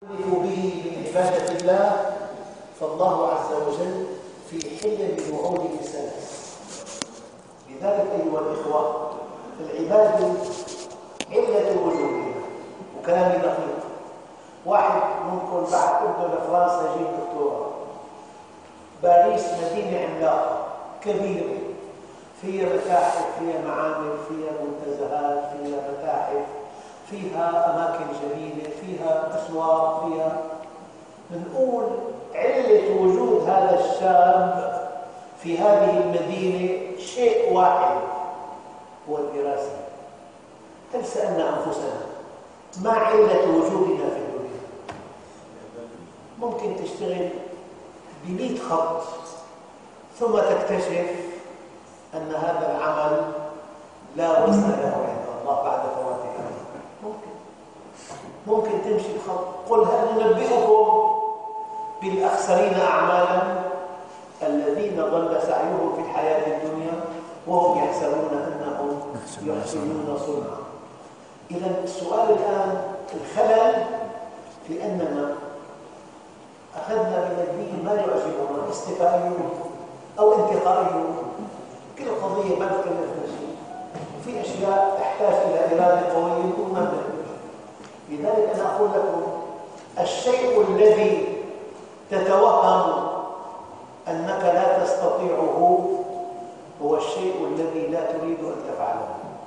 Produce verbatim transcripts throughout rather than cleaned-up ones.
به من عبادة الله، فالله عز وجل في حل من وعوده الثلاث. لذلك أيها الإخوة، العبادة علة وجودها، وكلامي دقيق. واحد ممكن بعد أبدو لفرنسا يجيب دكتوراه. باريس مدينة عملاقة كبيرة، فيها متاحف، فيها معامل، فيها منتزهات، فيها متاحف، فيها أماكن جميلة، فيها أسواق، فيها بنقول علة وجود هذا الشاب في هذه المدينة شيء واحد، هو الدراسة. هل سألنا أنفسنا ما علة وجودنا في الدنيا؟ ممكن تشتغل بمئة خط ثم تكتشف أن هذا العمل لا وزن له عند الله بعد فوات الأمر. ممكن ممكن تمشي بخط. قل هل ننبئكم بالأخسرين أعمالا الذين ضل سعيهم في الحياة الدنيا وهم يحسبون أنهم يحسنون صنعا. إذا السؤال الآن الخلل في أننا أخذنا من الدين ما يعجبنا، استفائيون أو انتقائيون. كل قضية ما تكلفنا شيء، وفي أشياء تحتاج إلى إرادة قوية وما بنقدر. لذلك أنا أقول لكم الشيء الذي تتوهم أنك لا تستطيعه هو الشيء الذي لا تريد أن تفعله.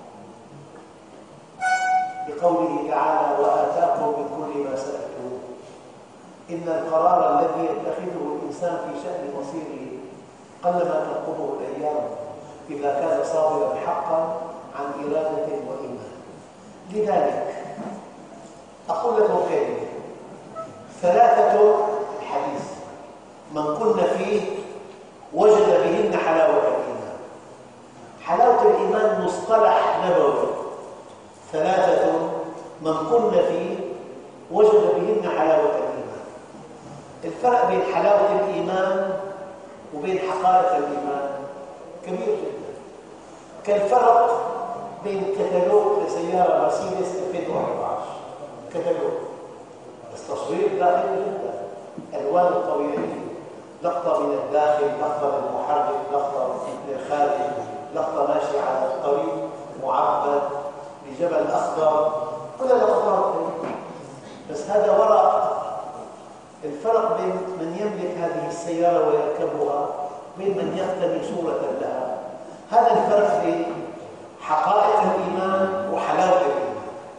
بقوله تعالى وآتاكم من كل ما سألتموه. إن القرار الذي يتخذه الإنسان في شأن مصيره قلما تنقضه الأيام إذا كان صادرا حقا عن إرادة وإيمان. لذلك أقول لكم كلمة: ثلاثة الحديث من كن فيه وجد بهن حلاوة الإيمان. حلاوة الإيمان مصطلح نبوي. ثلاثة من كن فيه وجد بهن حلاوة الإيمان. الفرق بين حلاوة الإيمان وبين حقائق الإيمان كبير جدا، كالفرق بين كتالوج لسيارة مرسيدس ألفين وأربعة عشر. كتالوج بس تصوير داخلي جدا، ألوان طبيعية، لقطة من الداخل، لقطة من المحرك، لقطة من الخارج، لقطة ماشية على الطريق معبد بجبل أخضر، كلها لقطات. بس هذا وراء. الفرق بين من يملك هذه السيارة ويركبها بين من يقتني صورة لها. هذا الفرق بين حقائق الإيمان وحلاوة الإيمان.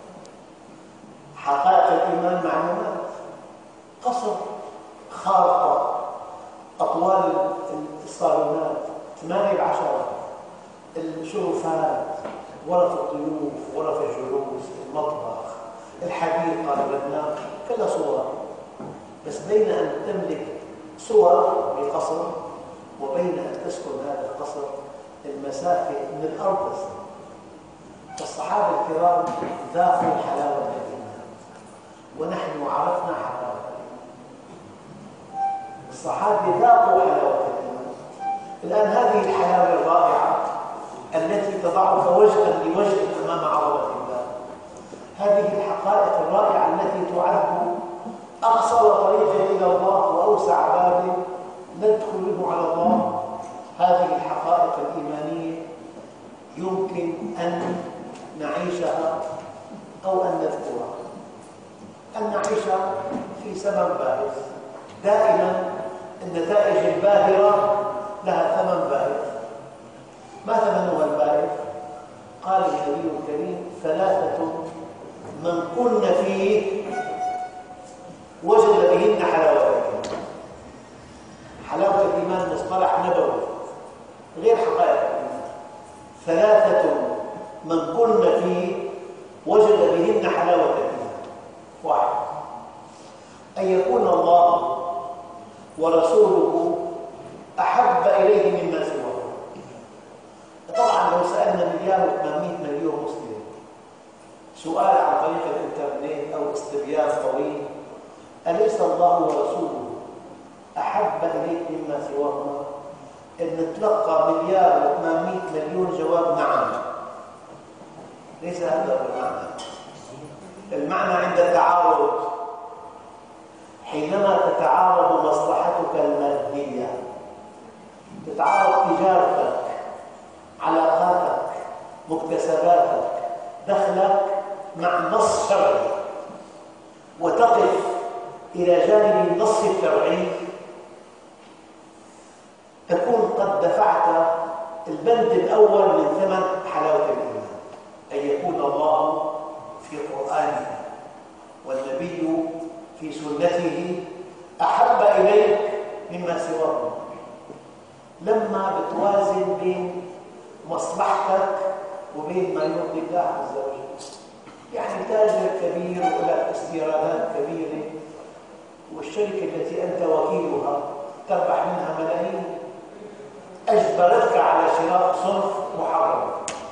حقائق الإيمان معلومات، قصر، خارطة، أطوال الصالونات ثمانية بعشرة، الشرفات، غرف الضيوف، غرف الجلوس، المطبخ، الحديقة، المبنى، كلها صور. بس بين أن تملك صور بقصر وبين أن تسكن هذا القصر المسافة من الأرض. الصحابة الكرام ذاقوا حلاوة الإيمان ونحن عرفنا حلاوة الإيمان. الصحابة ذاقوا حلاوة الإيمان. الآن هذه الحلاوة الرائعة التي تضعك وجها لوجه أمام عظمة الله، هذه الحقائق الرائعة التي تعد أقصر طريق إلى الله وأوسع باب ندخل منه على الله، هذه الحقائق الإيمانية يمكن أن نعيشها أو أن نذكرها. أن نعيشها في سبب باهظ. دائما النتائج الباهرة لها ثمن باهظ. ما ثمنها الباهظ؟ قال النبي الكريم ثلاثة من كن فيه وجد بهن حلاوة الإيمان. حلاوة الإيمان مصطلح نبوي غير حقائق الإيمان. ثلاثة من كن فيه وجد بهن حلاوة الإيمان. واحد، أن يكون الله ورسوله أحب إليه مما سواه. طبعا لو سألنا مليار وثمانمائة مليون مسلم سؤال عن طريق الإنترنت أو استبيان طويل: أليس الله ورسوله أحب إليك مما سواهما؟ إن نتلقى مليار وثمانمائة مليون جواب نعم. ليس هذا هو المعنى. المعنى عند التعارض حينما تتعارض مصلحتك المادية، تتعارض تجارتك، علاقاتك، مكتسباتك، دخلك مع نص شرعي، وتقف إلى جانب النص الشرعي، تكون قد دفعت البند الأول من ثمن حلاوة الإيمان، أن يكون الله في قرآنه والنبي في سنته أحب إليك مما سواه. لما بتوازن بين مصلحتك وبين ما يرضي الله عز وجل. يعني تاجر كبير ولك استيرادات كبيرة، والشركة التي أنت وكيلها تربح منها ملايين، أجبرتك على شراء صنف محرم،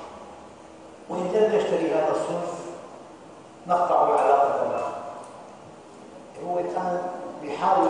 وإن لم تشتري هذا الصنف نقطع العلاقة معه. هو الآن بيحاول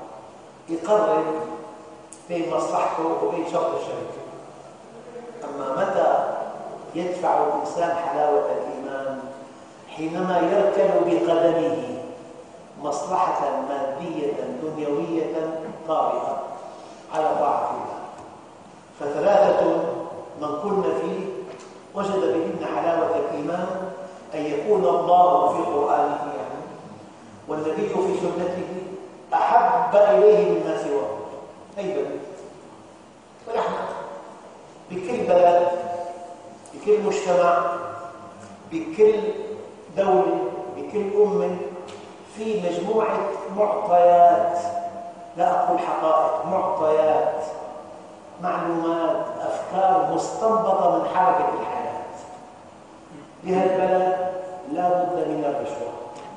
يقرر بين مصلحته وبين شرط الشركة. أما متى يدفع الإنسان حلاوة الإيمان؟ حينما يركن بقدمه مصلحة مادية دنيوية طارئة على طاعة الله. فثلاثة من كن فيه وجد بهن حلاوة الإيمان: أن يكون الله في قرآنه يعني والنبي في سنته أحب إليه مما سواه. أي بلد، ونحن بكل بلد، بكل مجتمع، بكل دولة، بكل أمة، في مجموعة معطيات، لا أقول حقائق، معطيات، معلومات، أفكار مستنبطة من حركة الحياة. بهالبلد لا بد من الرشوة،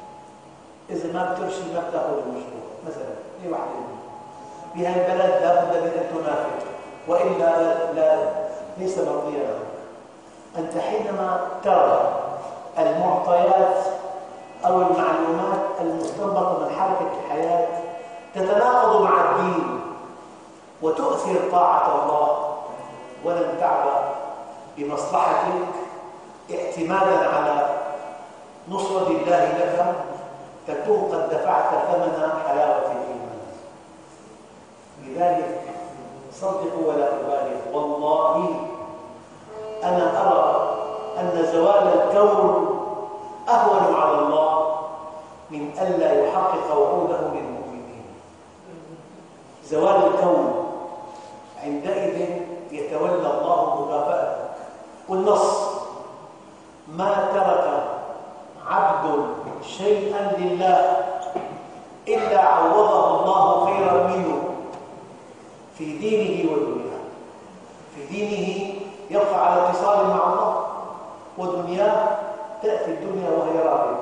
إذا ما بترشي ما بتاخذ المشروع مثلا. أي واحدة بهالبلد لا بد من أن تنافق، وإلا لا, لا ليس مرضيا لك. أنت حينما ترى المعطيات أو المعلومات المستنبطة من حركة الحياة تتناقض مع الدين وتؤثر طاعة الله، ولم تعبأ بمصلحتك اعتمادا على نصرة الله لك، تكون قد دفعت ثمن حلاوة الإيمان. لذلك صدقوا ولا أبالغ، والله أنا أرى أن زوال الكون أهون على الله من ألا يحقق وعوده للمؤمنين. زوال الكون عندئذ يتولى الله مكافأتك. والنص: ما ترك عبد شيئا لله إلا عوضه الله خيرا منه في دينه ودنياه. في دينه يبقى على اتصال مع الله، ودنياه تأتي الدنيا وهي راغبة.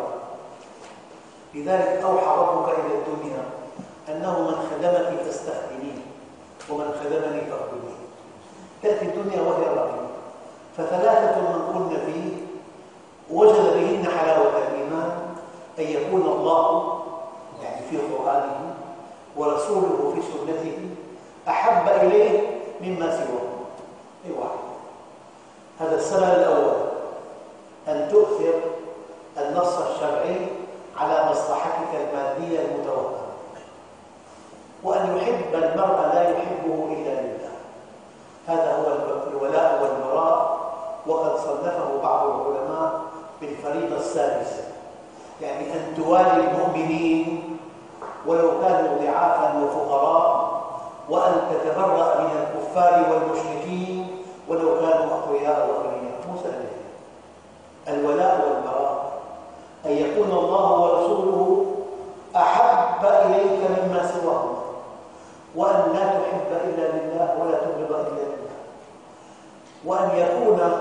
لذلك أوحى ربك إلى الدنيا أنه من خدمك فاستخدميه ومن خدمني فاخدميه. تأتي الدنيا وهي راغبة. فثلاثة من كن فيه وجد بهن حلاوة الإيمان: أن يكون الله يعني في قرآنه ورسوله في سنته أحب إليه مما سواه. أي واحد. هذا السبب الأول، أن تؤثر النص الشرعي على مصلحتك المادية المتوقعة، وأن يحب المرء لا يحبه إلا لله. هذا هو الولاء والبراء، وقد صنفه بعض العلماء بالفريضة السادسة، يعني أن توالي المؤمنين ولو كانوا ضعافا وفقراء، وأن تتبرأ من الكفار والمشركين ولو كانوا أقوياء وأغنياء. مو سهل. الولاء والبراء أن يكون الله ورسوله أحب إليك مما سواه، وأن لا تحب إلا لله ولا تبغض إلا لله، وأن يكون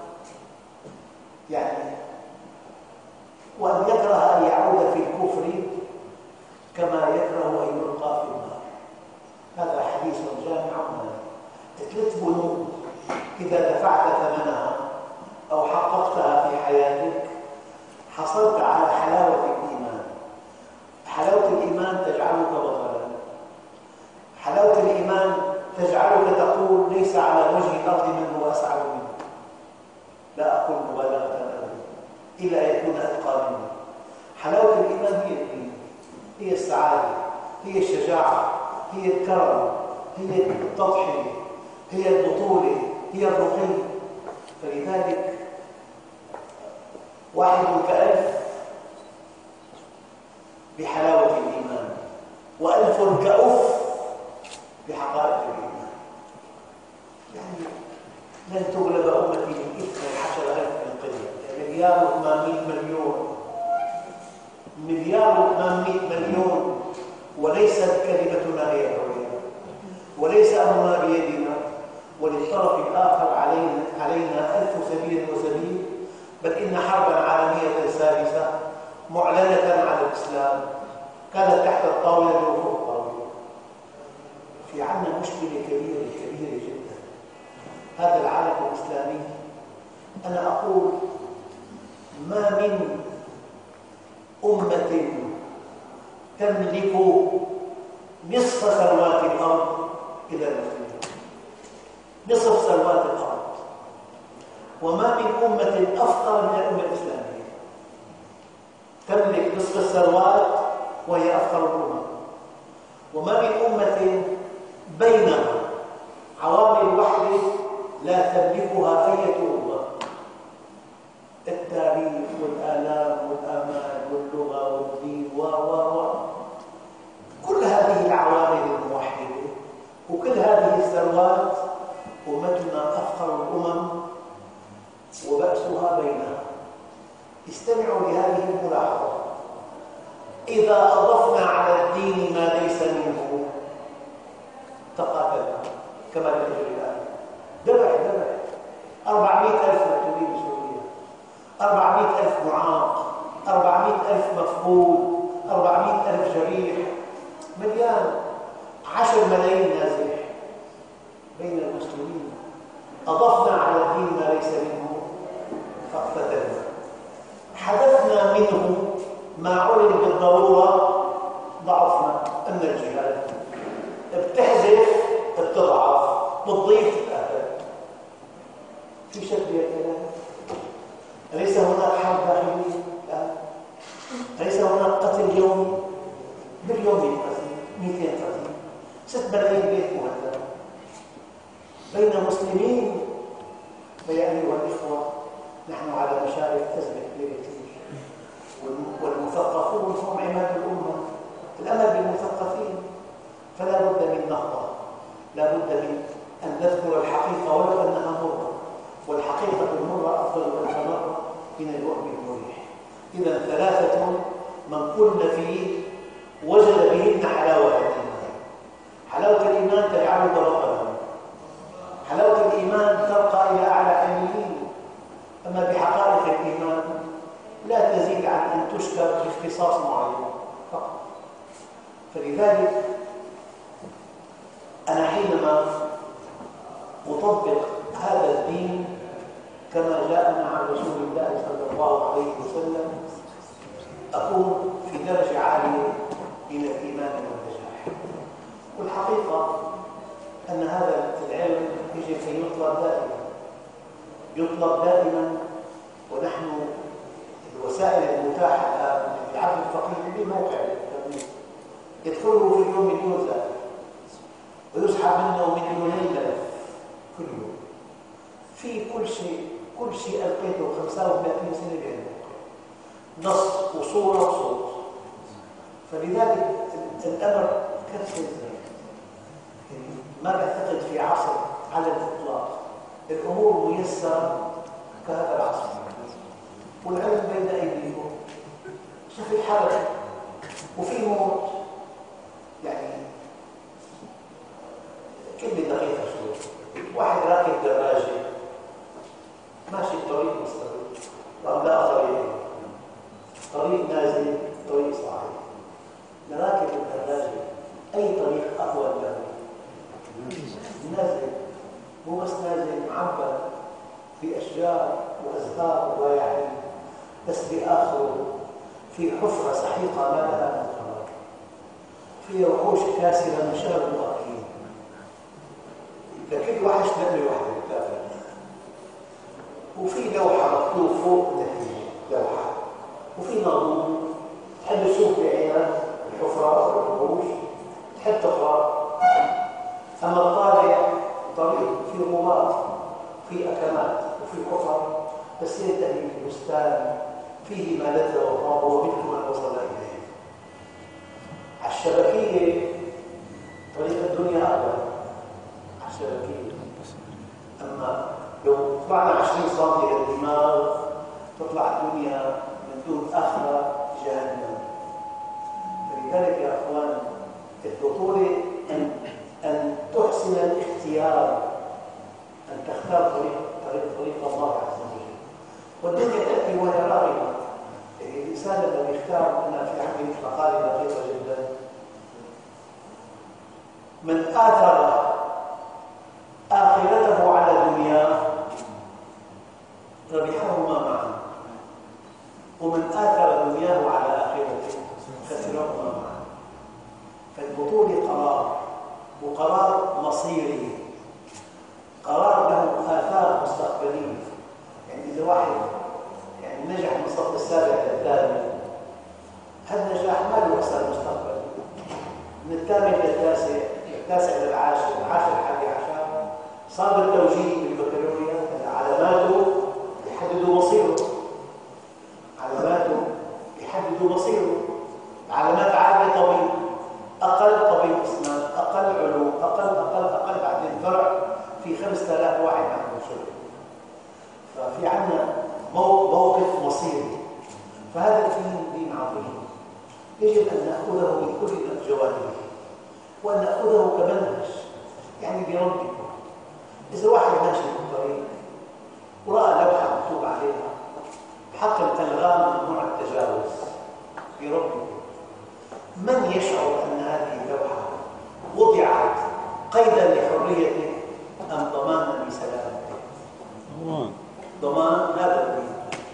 يعني وأن يكره أن يعود في الكفر كما يكره أن يلقى في النار. هذا حديث جامع. ثلاث بنود إذا دفعت ثمنها أو حققتها في حياتك حصلت على حلاوة الإيمان. حلاوة الإيمان تجعلك بطلا. حلاوة الإيمان تجعلك تقول: ليس على وجه الأرض من هو أسعد منه. لا أقول مبالغة أبدا، إلا يكون أتقى منه. حلاوة الإيمان هي الدين، هي هي السعادة، هي الشجاعة، هي الكرم، هي التضحية، هي البطولة، هي الرقي. فلذلك واحد كألف بحلاوة الإيمان، وألف كأف بحقائق الإيمان. يعني لن تغلب أمتي من اثني عشر ألف من قلة، مليار وثمانمائة مليون، مليار وثمانمائة مليون، وليست كلمتنا هي العليا، وليس أمرنا بيدنا، وللطرف الآخر علينا, علينا ألف سبيل وسبيل، بل إن حربا عالمية ثالثة معلنة على الإسلام كانت تحت الطاولة وفوق الطاولة. في عنا مشكلة كبيرة كبيرة جدا. هذا العالم الإسلامي، أنا أقول ما من أمة تملك نصف ثروات الأرض إلى المسلمين، نصف ثروات الأرض، وما من أمة أفقر من الأمة الإسلامية تملك نصف الثروات وهي أفقر الأمم، وما من أمة بينها عوامل وحدة لا تملكها أي أمة. التاريخ والآلام والآمال واللغة والدين و و و كل هذه العوامل الموحدة وكل هذه الثروات، أمتنا أفقر الأمم وبأسها بينها. استمعوا لهذه الملاحظة: إذا أضفنا على الدين ما ليس منه تقاتلنا كما تجري الآن. ذبح ذبح أربعمائة ألف مقتولين بسوريا، أربعمائة ألف معاق، أربعمائة ألف مفقود، أربعمائة ألف جريح، مليان، عشر ملايين نازح بين المسلمين. أضفنا على الدين ما ليس منه فاقتتلنا. حدثنا منه ما علم بالضرورة ضعفنا. أما الجهاد بتحذف بتضعف، بتضيف تتأهل. في شك بالكلام؟ أليس هناك حرب داخلية؟ لا. أليس هناك قتل يومي؟ باليوم قتل، مئتين قتل، ست ملايين بيت مهدم بين مسلمين. فيا أيها الإخوة، نحن على مشارف أزمة كبيرة كثير، والمثقفون هم عماد الأمة. الأمل بالمثقفين، فلا بد من نهضة، لا بد من أن نذكر الحقيقة ولو أنها مرة، والحقيقة المرة أفضل ألف مرة من الوهم المريح. إذا ثلاثة من كن فيه وجد بهن حلاوة الإيمان. حلاوة الإيمان تجعله بطلا، حلاوة الإيمان ترقى إلى أعلى عليين. أما بحقائق الإيمان لا تزيد عن أن تشكر باختصاص معين فقط. فلذلك أنا حينما أطبق هذا الدين كما جاءنا عن رسول الله صلى الله عليه وسلم أكون في درجة عالية من الإيمان والنجاح. والحقيقة أن هذا العلم يجب أن يطلب دائما، يطلب دائما. ونحن الوسائل المتاحة الآن للعبد الفقير بموقع التمويل يدخله في اليوم مليون زائر ويسحب منه مليونين ألف كل يوم. في كل شيء، كل شيء ألقيته خمسة وثلاثين سنة بهالموقع، نص وصورة وصوت. فلذلك الأمر كثير، ما بعتقد في عصر على الإطلاق الأمور ميسرة كهذا العصر، والعلم بين أيديكم. في حركة وفي موت، يعني كل دقيقة شوي. واحد راكب دراجة ماشي الطريق مستقيم، وأملاء طريق طريق نازل، طريق صاعد. لراكب الدراجة أي طريق أقوى له؟ نازل، مو بس نازل، معبر بأشجار وأزهار ورياحين، بس بآخره في حفرة سحيقة ما لها من قرار، في وحوش كاسرة مشاب وأكيد، لكل وحش نقل وحده بالكافر. وفي لوحة مكتوب فوق نتيجة لوحة، وفي ناظور تحب تشوف بعينك الحفرة بس ينتهي في بستان فيه ما لذ وطاب وملك من وصل إليه. على الشبكية طريق الدنيا أقوى على الشبكية، أما لو طلعنا عشرين سم إلى الدماغ تطلع الدنيا من دون آخرة جهنم. فلذلك يا أخوان البطولة أن أن تحسن الاختيار، أن تختار طريق طريق طريق الله عز وجل. والدنيا تأتي وهي راغبة. الإنسان لما يختار، أنا في عندي مقالة دقيقة جدا: من آثر آخرته على دنياه ربحهما معا، ومن آثر دنياه على آخرته خسرهما معا. فالبطولة قرار، وقرار مصيري، قرار له آثار مستقبلية. يعني إذا واحد يعني نجح من الصف السابع للثامن، هذا النجاح ما له أثر مستقبلي. من الثامن للتاسع، التاسع للعاشر، العاشر للحادي عشر، صار التوجيه بالبكالوريا علاماته يحددوا مصيره، علاماته يحددوا مصيره. علامات عالية طبيب، أقل طبيب أسنان، أقل علوم، أقل أقل أقل بعد الفرع في خمسة آلاف واحد عنده شغل. ففي عندنا موقف مصيري. فهذا الدين دين عظيم، يجب أن نأخذه من كل جوانبه، وأن نأخذه كمنهج يعني بربكم. إذا واحد ماشي في الطريق ورأى لوحة مكتوب عليها بحق الألغام ممنوع التجاوز بربكم، من يشعر أن هذه اللوحة وضعت قيدا لحريته أم ضمانا لسلامته؟ ضمان. هذا الدين،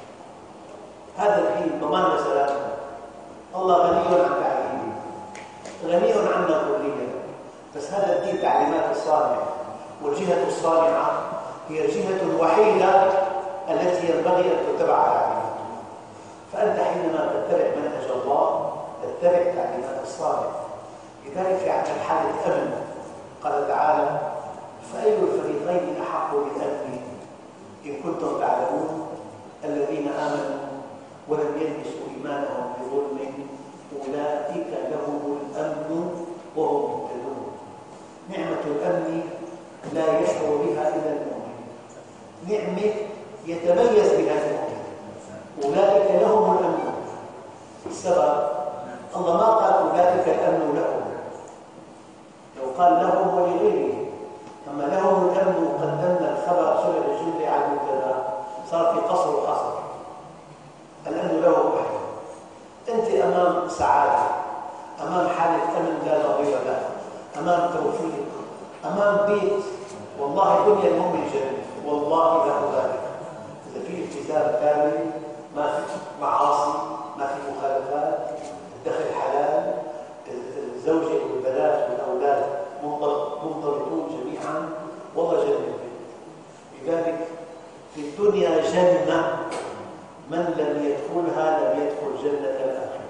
هذا الدين ضمان لسلامته. الله غني عن تعليمه، غني عنا كليا، بس هذا الدين تعليمات الصانع، والجهة الصانعة هي الجهة الوحيدة التي ينبغي أن تتبع تعليماته. فأنت حينما تتبع منهج الله تتبع تعليمات الصانع. لذلك في عندنا حالة أمن، قال تعالى: فأي الفريقين أحق بالأمن إن كنتم تعلمون الذين آمنوا ولم يلبسوا إيمانهم بظلم أولئك لهم الأمن وهم مهتدون. نعمة الأمن لا يشعر بها إلا المؤمن، نعمة يتميز بها المؤمن. أولئك لهم الأمن. السبب الله ما قال أولئك الأمن لهم، لو قال لهم ولغيره. أما لهم الأمن قدمنا الخبر شبه الجملة على المبتدا، صار في قصر وحصر. الأمن له وحده. أنت أمام سعادة، أمام حالة أمن لا نظير لها، أمام توفيق، أمام بيت. والله دنيا المؤمن جنة، والله له ذلك. إذا في التزام كامل، ما في معاصي، ما في مخالفات، الدخل حلال، الزوجة والبنات والأولاد منضبطون جميعا، والله جنة. لذلك في الدنيا جنة، من لم يدخلها لم يدخل جنة الآخرة،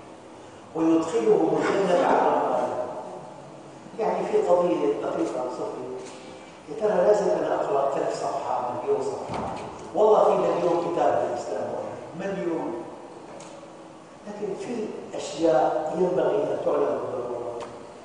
ويدخلهم الجنة على المال. يعني في قضية دقيقة صفية، يا ترى لازم أنا أقرأ ثلاث صفحة مليون صفحة؟ والله في مليون كتاب في الإسلام، مليون. لكن في أشياء ينبغي أن تعلم بالضرورة.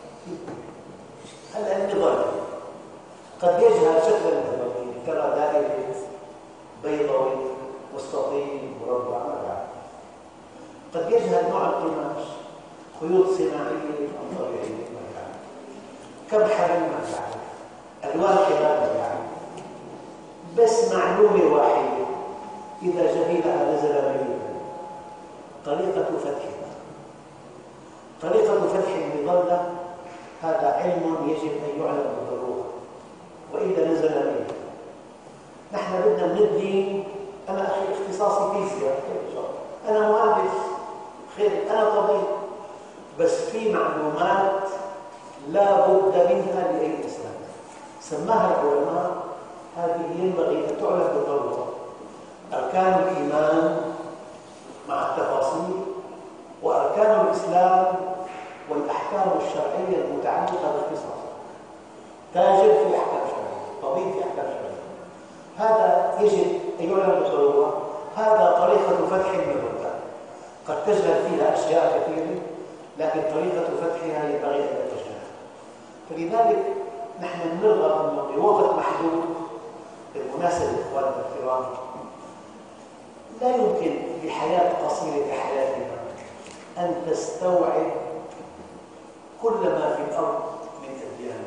هلا النظام قد يجهل شكل النظام، ترى دائرة بيضاوي مستطيل مربع مربع. قد يجهل نوع القماش، خيوط صناعية أم طبيعية، كم حجم ما تعرف، ألوان كمان يعني. بس معلومة واحدة إذا جهلها نزل ميتا: طريقة فتحها. طريقة فتح المظلة هذا علم يجب أن يعلم بالضرورة، وإذا نزل ميتا. نحن بدنا من الدين، أنا أخي اختصاصي فيزياء، أنا مهندس، خير أنا طبيب، بس في معلومات لا بد منها لأي إنسان سماها العلماء، هذه ينبغي أن تعلم بالضرورة. أركان الإيمان مع التفاصيل، وأركان الإسلام والأحكام الشرعية المتعلقة باختصاصه. تاجر في أحكام شرعية، طبيب في أحكام شرعية، هذا يجب أيها المتطوع، هذا طريقة فتح المبادئ، قد تجهل فيها أشياء كثيرة، لكن طريقة فتحها ينبغي أن لا تجهل. فلذلك نحن نرغب أنه بوقت محدود، بالمناسبة إخواننا الكرام، لا يمكن بحياة قصيرة كحياتنا أن تستوعب كل ما في الأرض من أديان.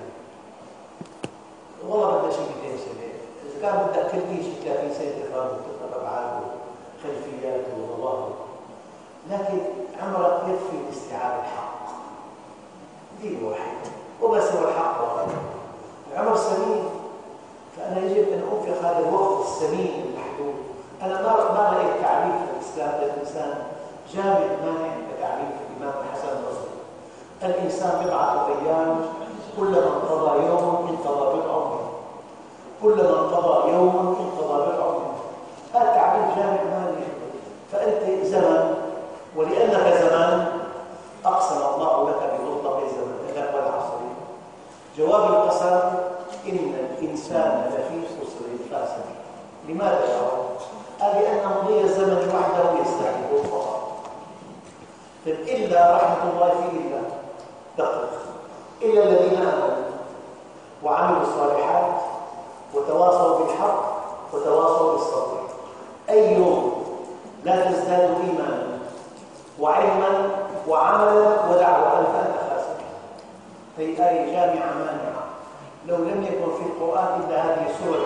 والله بدنا شيء مئتين سنة، إذا كان بدك كل شيء ثلاثين سنة تفهم وتفهم أبعاده وخلفياته وظواهره، لكن عمرك يكفي لاستيعاب الحق. دين واحد وبس، هو الحق واحد. العمر سمين، فأنا يجب أن أنفق هذا الوقت السمين المحدود. أنا ما ما رأيت تعريف الإسلام للإنسان جامد مانع كتعريف الإمام الحسن البصري. الإنسان بضعة أيام، كلما انقضى يوم انقضى بضع منه، كلما انقضى يوم انقضى بضع منه. هذا تعريف جامد مانع. فأنت زمن، ولأنك زمان أقسم الله لك بمطلق الزمن لك والعصر. جواب القسم: إن الإنسان لفي خسر خاسر. لماذا يا رب؟ قال: لأن مضي الزمن وحده يستحق فقط. إلا رحمة الله في إلا دقق إلا الذين آمنوا وعملوا الصالحات وتواصوا بالحق وتواصوا بالصبر. أي يوم لا تزداد إيمانا وعلما وعملا ودعوة فأنت خاسر. هي آية جامعة مانعة. لو لم يكن في القرآن إلا هذه السورة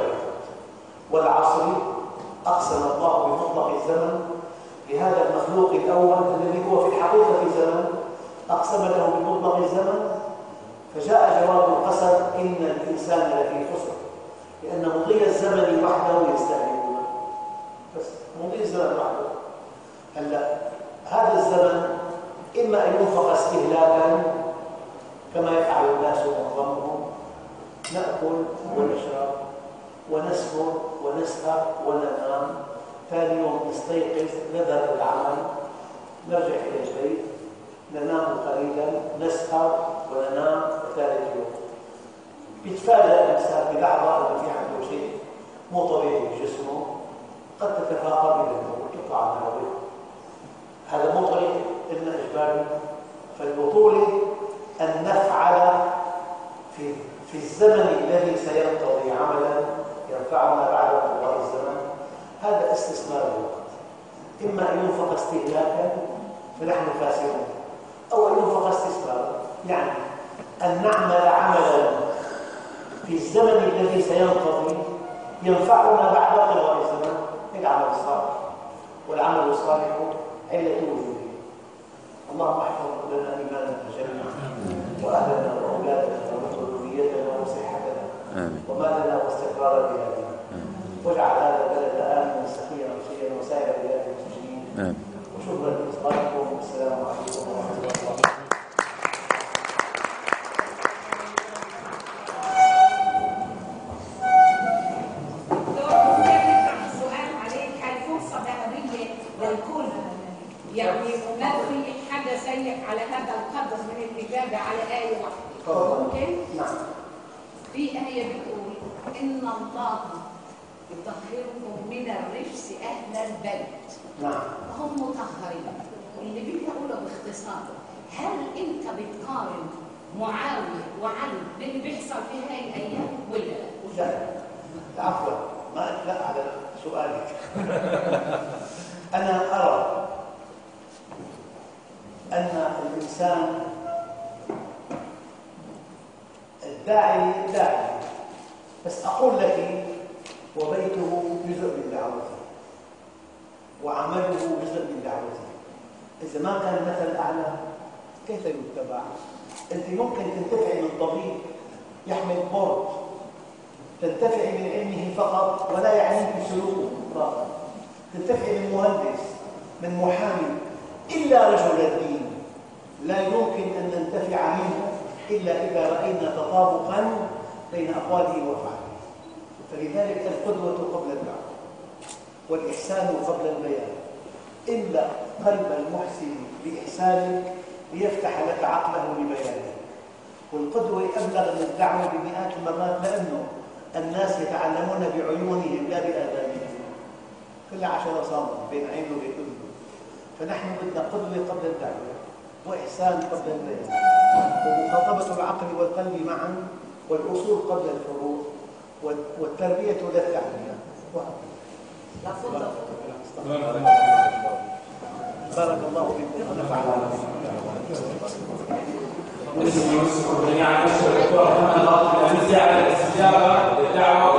والعصر أقسم الله بمطلق الزمن لهذا المخلوق الأول الذي هو في الحقيقة في زمن، أقسم له بمطلق الزمن. فجاء جواب القسم: إن الإنسان لفي خسر، لأن مضي الزمن وحده يستهلكون. بس مضي الزمن وحده. هلا هذا الزمن إما أن ينفق استهلاكا كما يفعل الناس معظمهم، نأكل ونشرب ونسكر ونسهر وننام، ثاني يوم نستيقظ نذهب للعمل، نرجع إلى البيت، ننام قليلا، نسهر وننام، وثالث يوم يتفاجأ الإنسان بلحظة أن في عنده شيء مو طبيعي في جسمه، قد تتفاقم إلى الموت وتقع على الهواء. هذا مو طريق إلا إجباري. فالبطولة أن نفعل في في الزمن الذي سينقضي عملا ينفعنا بعد انقضاء الزمن. هذا استثمار الوقت، إما أن ينفق استهلاكا فنحن خاسرون، أو أن ينفق استثمارا، يعني أن نعمل عملا في الزمن الذي سينقضي ينفعنا بعد انقضاء الزمن. العمل الصالح، والعمل الصالح علة وجوده. اللهم احفظ لنا إيماننا جميعا، وأهلنا وأولادنا وذريتنا وصحتنا ومالنا واستقرار بلادنا، واجعل هذا البلد آمنا سخيا رخيا وسائر بلاد المسلمين. وشكرا لإصغائكم، والسلام عليكم ورحمة الله وبركاته. يعني نلغي حاجة سيء على هذا القدر من الإجابة على آية واحدة. ممكن؟ نعم. في آية بتقول: إن الله يطهركم من الرجس أهل البيت. نعم. هم مطهرين. اللي بدي أقوله باختصار: هل أنت بتقارن معاوية وعلي باللي بيحصل في هاي الأيام ولا لا؟ لا. عفوا، ما أطلع على سؤالك. أنا أرى أن الإنسان الداعي داعي، بس أقول لك: وبيته جزء من دعوته، وعمله جزء من دعوته. إذا ما كان المثل أعلى كيف يتبع؟ أنت ممكن تنتفعي من طبيب يحمل برد، تنتفعي من علمه فقط ولا يعنيك سلوكه فقط، تنتفعي من مهندس، من محامي، إلا رجل الدين لا يمكن أن ننتفع منه إلا إذا رأينا تطابقا بين أقواله وأفعاله. فلذلك القدوة قبل الدعوة، والإحسان قبل البيان. إلا قلب المحسن بإحسانك ليفتح لك عقله لبيانه. والقدوة أبلغ من الدعوة بمئات المرات، لأنه الناس يتعلمون بعيونهم لا بآذانهم. كلها عشرة صامت بين عينه وبين أذنه. فنحن بدنا قدوة قبل الدعوة، وإحسان قبل البيان، ومخاطبة العقل والقلب معا، والأصول قبل الفروع، والتربية للتعليم. بارك الله فيكم ونفعنا جميعا نشكر الدكتور محمد ناصر الأميسي على الاستجابة للدعوة